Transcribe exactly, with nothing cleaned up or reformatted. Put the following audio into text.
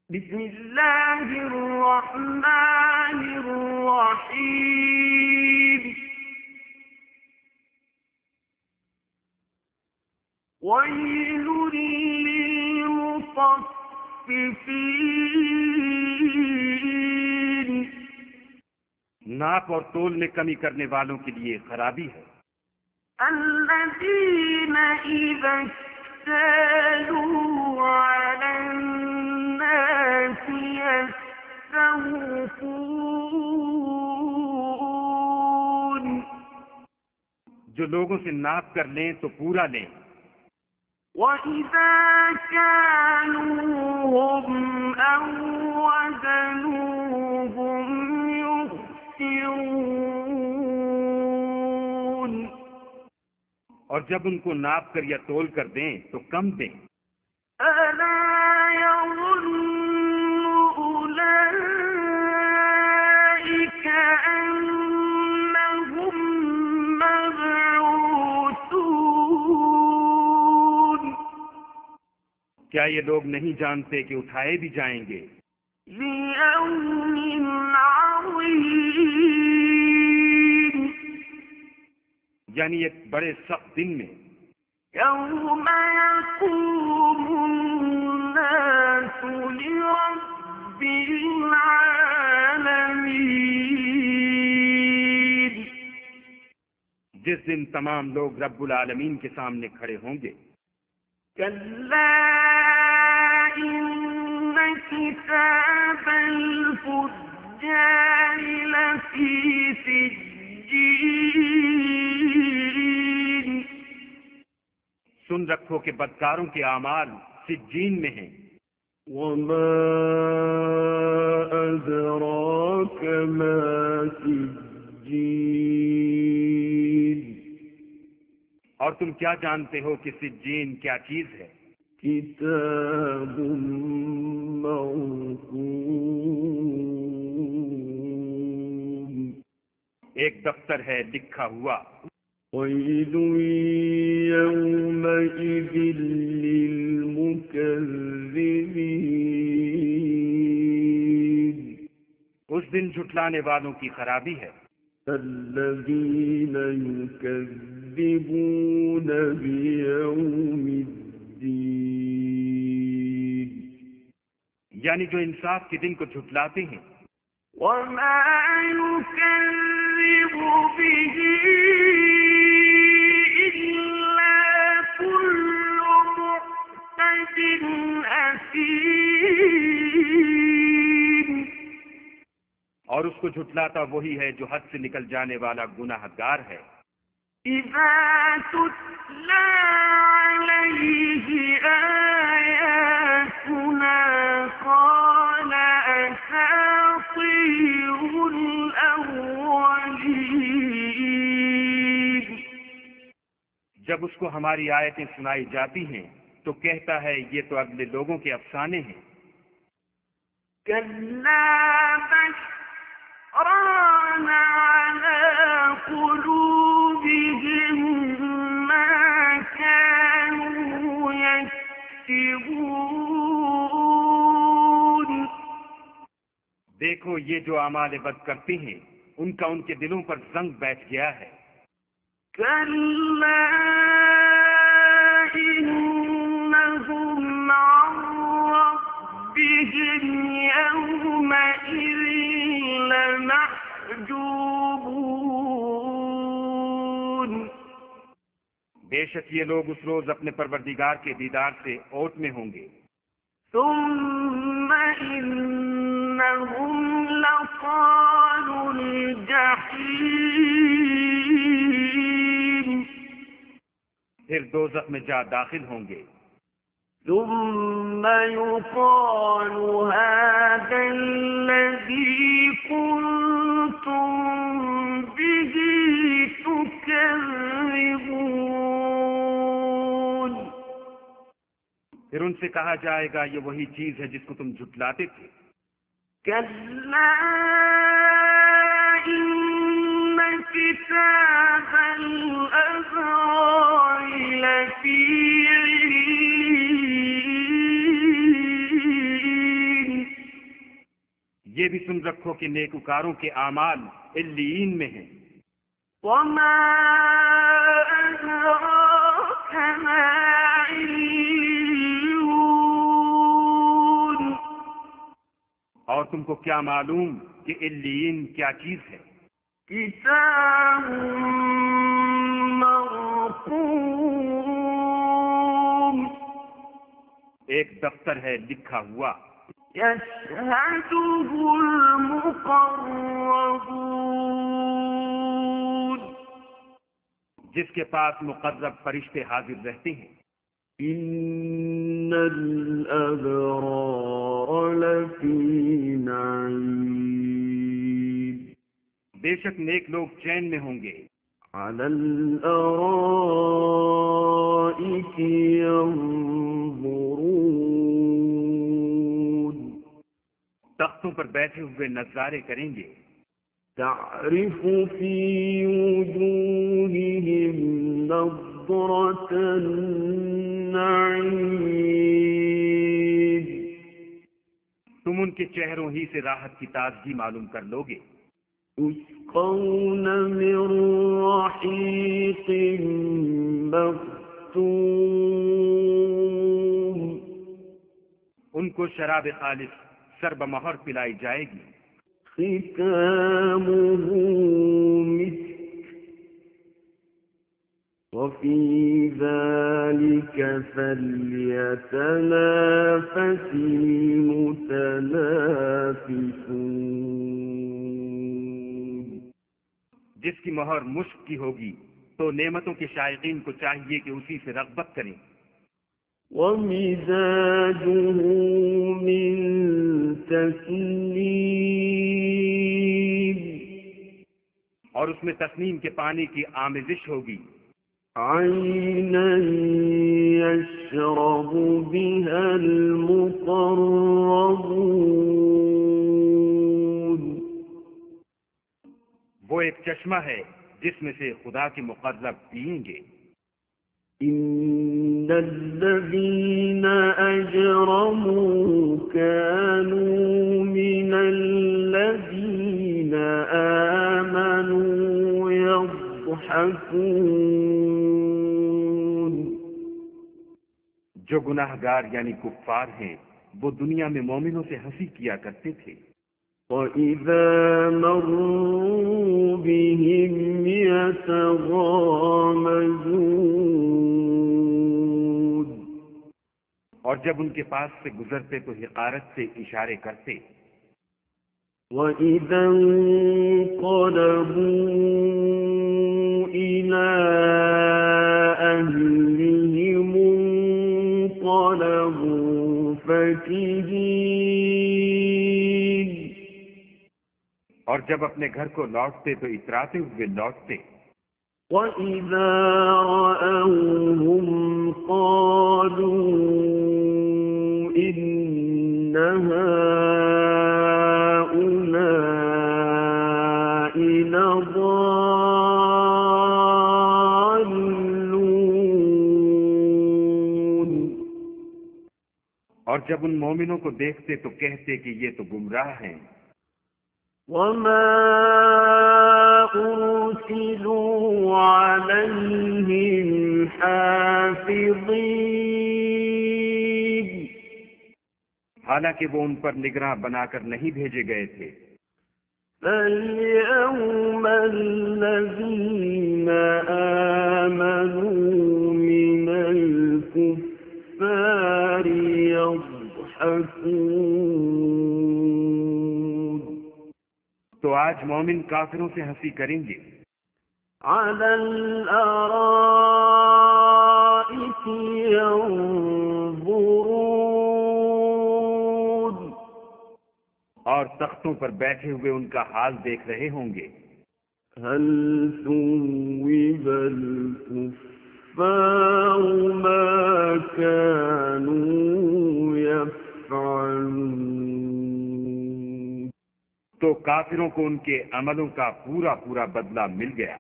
بسم اللہ الرحمن الرحیم ویل للمطففین، ناپ اور تول میں کمی کرنے والوں کے لیے خرابی ہے۔ الذین اذا اکتالوا علی الناس یستوفون، جو لوگوں سے ناپ کر لیں تو پورا لیں، وَإِذَا كَالُوهُمْ أَو وَّزَنُوهُمْ يُخْسِرُونَ، اور جب ان کو ناپ کر یا تول کر دیں تو کم دیں۔ أَلَا يَظُنُّ أُولَئِكَ أَنَّهُم مَّبْعُوثُونَ، کیا یہ لوگ نہیں جانتے کہ اٹھائے بھی جائیں گے لِيَوْمٍ عَظِيمٍ، یعنی ایک بڑے سخت دن میں، يَوْمَ يَقُومُ النَّاسُ لِرَبِّ الْعَالَمِينَ، جس دن تمام لوگ رب العالمین کے سامنے کھڑے ہوں گے۔ كَلَّا إِنَّ كِتَابَ الْفُجَّارِ لَفِي سِجِّينٍ، سن رکھو کہ بدکاروں کے اعمال سجین میں ہیں۔ وَمَا أَدْرَاكَ مَا سِجِّينٌ، اور تم کیا جانتے ہو کہ سجین کیا چیز ہے؟ کتاب مرقوم، ایک دفتر ہے لکھا ہوا۔ وَيْلٌ يَوْمَئِذٍ لِّلْمُكَذِّبِينَ، اس دن جھٹلانے والوں کی خرابی ہے۔ الَّذِينَ يُكَذِّبُونَ بِيَوْمِ الدِّينِ، یعنی جو انصاف کے دن کو جھٹلاتے ہیں۔ وَمَا يُكَذِّبُ بِهِ إِلَّا كُلُّ مُعْتَدٍ أَثِيمٍ، اور اس کو جھٹلاتا وہی ہے جو حد سے نکل جانے والا گناہ گار ہے۔ إِذَا تُتْلَى عَلَيْهِ آيَاتُنَا قَالَ أَسَاطِيرُ الْأَوَّلِينَ، جب اس کو ہماری آیتیں سنائی جاتی ہیں تو کہتا ہے یہ تو اگلے لوگوں کے افسانے ہیں۔ كَلَّا بَلْ رَانَ عَلَىٰ قُلُوبِهِم مَّا كَانُوا يَكْسِبُونَ، دیکھو یہ جو اعمال بد کرتے ہیں ان کا ان کے دلوں پر زنگ بیٹھ گیا ہے۔ كَلَّا إِنَّهُمْ عَن رَّبِّهِمْ يَوْمَئِذٍ لَمَحْجُوبُونَ، بے شک یہ لوگ اس روز اپنے پروردگار کے دیدار سے اوٹ میں ہوں گے۔ ثُمَّ إِنَّهُمْ لَصَالُو الْجَحِيمِ، پھر دوزخ میں جا داخل ہوں گے۔ ثُمَّ يُقَالُ هَٰذَا الَّذِي كُنتُم بِهِ تُكَذِّبُونَ، پھر ان سے کہا جائے گا یہ وہی چیز ہے جس کو تم جھٹلاتے تھے۔ كَلَّا إِنَّ كِتَابَ الْأَبْرَارِ لَفِي عِلِّيِّينَ، یہ بھی سن رکھو کہ نیکوکاروں کے اعمال علیین میں ہیں۔ وما أدراك ما عليون اور تم کو کیا معلوم کہ علیین کیا چیز ہے؟ کتاب مرقوم ایک دفتر ہے لکھا ہوا، يشهده المقربون جس کے پاس مقرب فرشتے حاضر رہتے ہیں۔ إن الأبرار لفي نعيم بے شک نیک لوگ چین میں ہوں گے، على الأرائك ينظرون تختوں پر بیٹھے ہوئے نظارے کریں گے۔ تعرف في وجوههم نضرة النعيم تم ان کے چہروں ہی سے راحت کی تازگی معلوم کر لوگے۔ يسقون من رحيق مختوم ان کو شراب خالص سرب مہر پلائی جائے گی، ختامه مسك وفي ذلك فليتنافس المتنافسون جس کی مہر مشک کی ہوگی تو نعمتوں کے شائقین کو چاہیے کہ اسی سے رغبت کریں۔ ومزاجه من تسنيم اور اس میں تسنیم کے پانی کی آمیزش ہوگی، عينا يشرب بها المقربون وہ ایک چشمہ ہے جس میں سے خدا کے مقرب پئیں گے۔ إن الذين أجرموا كانوا من الذين آمنوا يضحكون جو گناہ گار یعنی کفار ہیں وہ دنیا میں مومنوں سے ہنسی کیا کرتے تھے۔ وَإِذَا مَرُّوا بِهِمْ يَتَغَامَزُونَ اور جب ان کے پاس سے گزرتے تو حقارت سے اشارے کرتے۔ وَإِذَا انقلبوا إِلَىٰ أَهْلِهِمُ انقلبوا فَكِهِينَ اور جب اپنے گھر کو لوٹتے تو اتراتے ہوئے لوٹتے۔ وَإِذَا رَأَوْهُمْ قَالُوا إِنَّ هَٰؤُلَاءِ لَضَالُّونَ اور جب ان مومنوں کو دیکھتے تو کہتے کہ یہ تو گمراہ ہیں۔ وَمَا أُرْسِلُوا عَلَيْهِمْ حَافِظِينَ حالانکہ وہ ان پر نگراں بنا کر نہیں بھیجے گئے تھے۔ فَالْيَوْمَ الَّذِينَ آمَنُوا مِنَ الْكُفَّارِ يَضْحَكُونَ تو آج مومن کافروں سے ہنسی کریں گے۔ عَلَى الْأَرَائِكِ يَنظُرُونَ اور تختوں پر بیٹھے ہوئے ان کا حال دیکھ رہے ہوں گے۔ هَلْ ثُوِّبَ الْكُفَّارُ مَا كَانُوا يَفْعَلُونَ تو کافروں کو ان کے عملوں کا پورا پورا بدلہ مل گیا۔